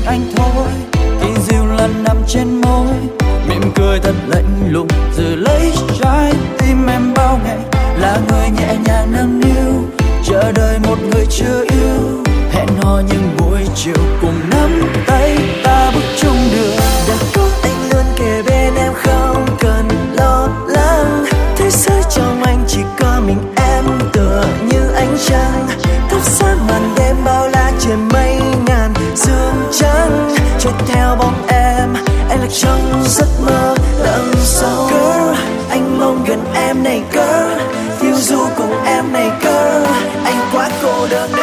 anh thôi. Kỳ dịu lần nằm trên môi, mỉm cười thật lạnh lùng, giữ lấy trái tim em bao ngày. Là người nhẹ nhàng nâng niu, chờ đợi một người chưa yêu. Hẹn hò những buổi chiều cùng nắm tay ta bước chung đường. Đã có anh luôn kề bên em không cần lo lắng. Thế giới trong anh chỉ có mình em, tựa như ánh trăng thắp sáng màn đêm bao la trên mây ngàn dương trắng. Trôi theo bóng em là trong giấc mơ đằng sau. Girl, anh mong gần em này girl, phiêu du cùng em này girl. Anh quá cô đơn.